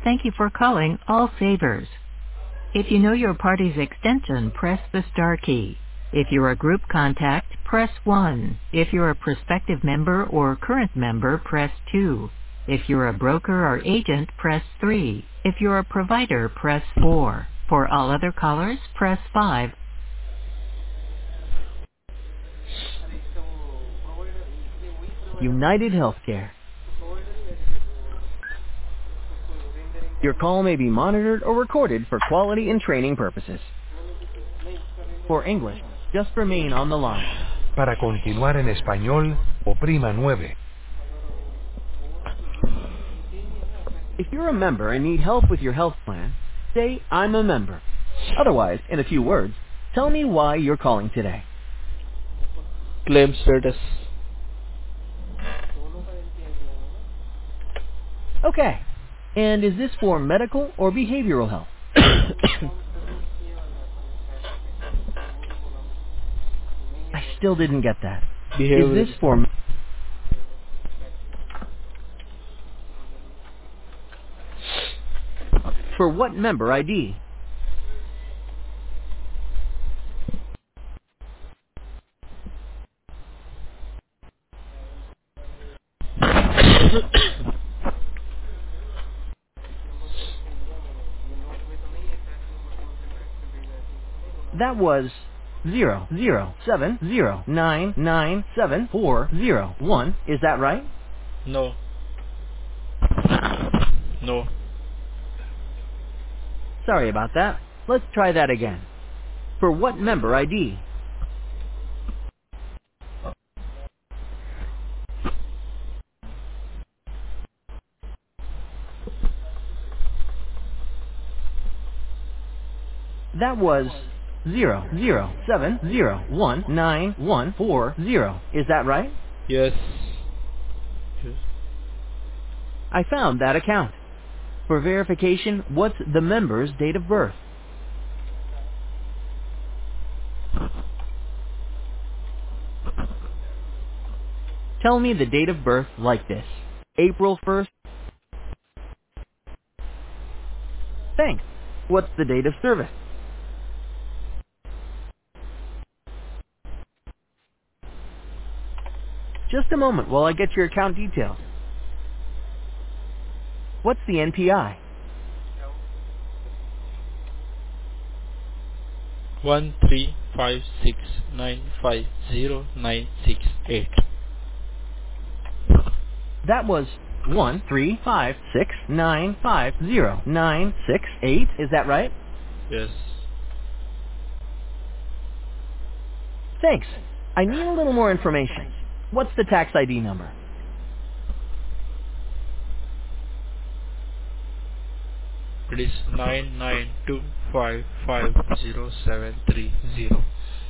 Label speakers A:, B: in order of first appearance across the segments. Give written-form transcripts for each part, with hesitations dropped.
A: Thank you for calling All Savers. If you know your party's extension, press the star key. If you're a group contact, press 1. If you're a prospective member or current member, press 2. If you're a broker or agent, press 3. If you're a provider, press 4. For all other callers, press 5. United Healthcare. Your call may be monitored or recorded for quality and training purposes. For English, just remain on the line.
B: Para continuar en español, oprima 9.
A: If you're a member and need help with your health plan, say, I'm a member. Otherwise, in a few words, tell me why you're calling today.
C: Claim status.
A: Okay. And is this for medical or behavioral health? I still didn't get that. Is this
C: Behavioral.
A: for what member ID? That was 007099740. Is that right?
C: No. No.
A: Sorry about that. Let's try that again. For what member ID? That was 007019140. Is that right?
C: Yes. Yes.
A: I found that account. For verification, what's the member's date of birth? Tell me the date of birth like this. April 1st. Thanks. What's the date of service? Just a moment while I get your account details. What's the NPI?
C: 135695098.
A: That was 135695098. Is that right?
C: Yes.
A: Thanks. I need a little more information. What's the tax ID number?
C: It is 992550730.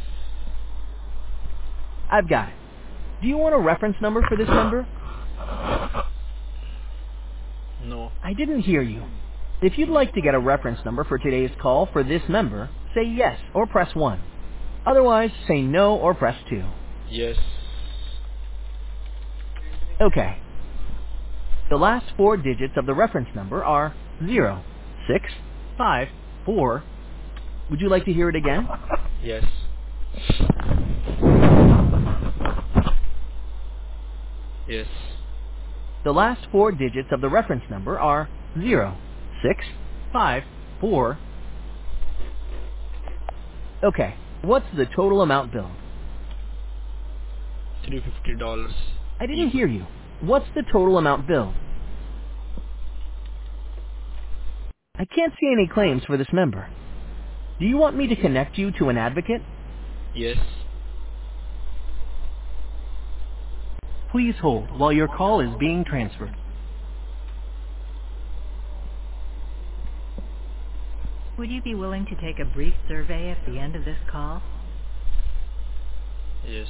A: I've got it. Do you want a reference number for this member?
C: No.
A: I didn't hear you. If you'd like to get a reference number for today's call for this member, say yes or press 1. Otherwise, say no or press 2.
C: Yes.
A: Okay. The last 4 digits of the reference number are 0654. Would you like to hear it again?
C: Yes. Yes.
A: The last 4 digits of the reference number are 0654. Okay. What's the total amount billed?
C: $350.
A: I didn't hear you. What's the total amount billed? I can't see any claims for this member. Do you want me to connect you to an advocate?
C: Yes.
A: Please hold while your call is being transferred. Would you be willing to take a brief survey at the end of this call?
C: Yes.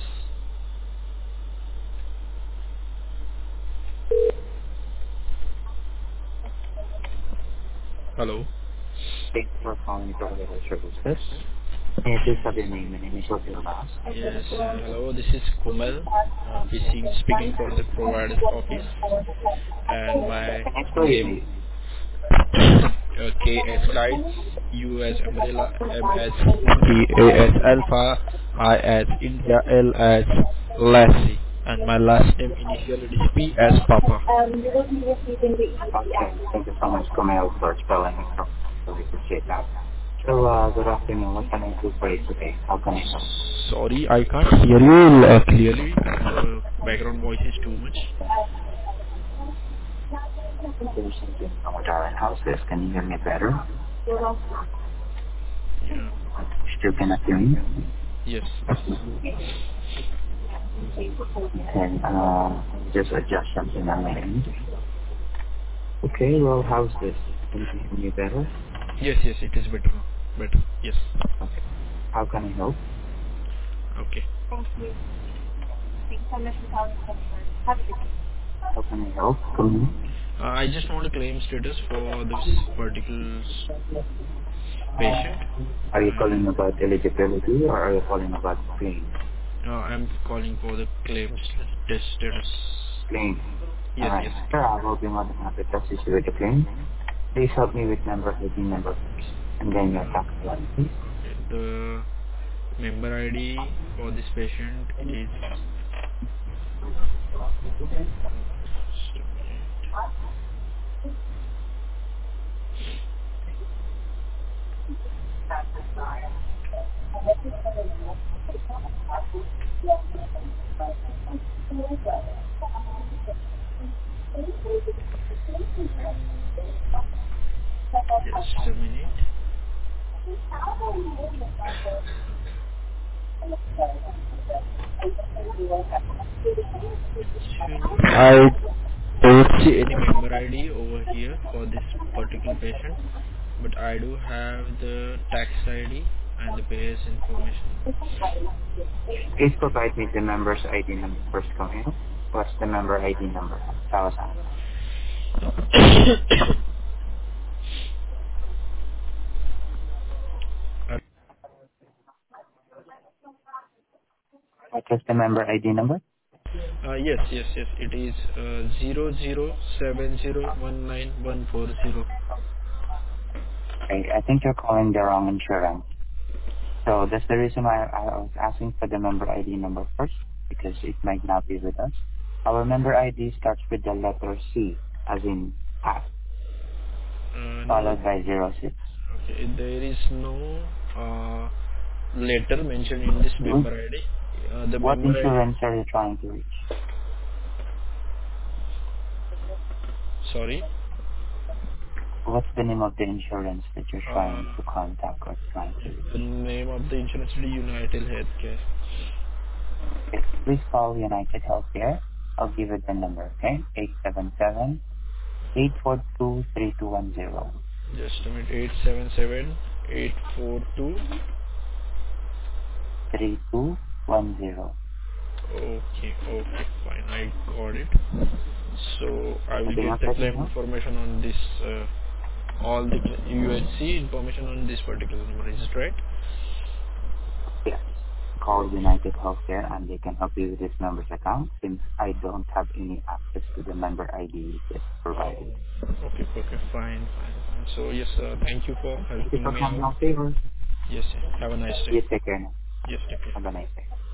C: Hello.
D: Thanks for calling Provider Services. May I please have your name and initial to your last?
C: Yes. Hello. This is Kumel. Speaking from the provider's office, and my
D: Can I spell your
C: name.
D: name?
C: K as kite, U as umbrella, M as monkey, A as alpha, I as India, L as Lassie, and my last name initially is P as Papa.
D: Okay. Thank you so much, Kumail, for spelling it correctly. Really appreciate that. So, good afternoon. What can I do for you today? How can I help?
C: Sorry, I can't hear you clearly. Background voice is too much.
D: There's something wrong with our house. Can you hear me better?
C: Yeah.
D: Still cannot hear me?
C: Yes.
D: And just adjust something on my end. Okay, well, how's this? Can you hear me better?
C: Yes, yes, it is better now. Better. Yes.
D: Okay. How can I help?
C: Okay.
D: How can I help? Mhm.
C: I just want a claim status for this particular patient,
D: Are you calling
C: and
D: about eligibility or are you calling about claim?
C: I'm calling for the claim status.
D: Claim.
C: Yes,
D: Alright.
C: yes.
D: Sure, I will be more than happy to assist you with the claim. Please help me with member ID number first. And then your tax one, please.
C: Okay. The member ID for this patient is just a minute. Just a minute. I don't see any member ID over here for this particular patient, but I do have the tax ID and the payer's information.
D: Please provide me the member's ID number first, Camille. What's the member ID number? Tell us. What is the member ID number?
C: Yes, yes, yes. It is 0070191140.
D: I think you're calling the wrong insurance. So that's the reason why I was asking for the member ID number first, because it might not be with us. Our member ID starts with the letter C, as in cat,
C: No,
D: followed by 06.
C: okay. There is no letter mentioned in this
D: What
C: member ID. The
D: what
C: member ID.
D: insurance are you trying to reach?
C: Sorry.
D: What's the name of the insurance that you're
C: Uh,
D: trying to contact or trying to reach?
C: the name of the insurance is United Healthcare.
D: Okay, please call United Healthcare. I'll give you the number, okay? 877-842-3210.
C: Just a minute. 877-842.
D: 3210.
C: Okay, okay, fine. I got it. So I will
D: Anything
C: get
D: else
C: the
D: I can
C: claim
D: help?
C: information on this, all the UHC information on this particular number. Is it right?
D: Yes. Call United Healthcare and they can help you with this member's account since I don't have any access to the member ID you just
C: Oh,
D: provided.
C: okay, okay, fine, fine, fine. So yes, thank you for
D: Thank you for
C: helping me
D: coming
C: out.
D: on favor.
C: Yes, yes. Have a nice day.
D: You take care now.
C: Yes, take care.
D: Have a nice day.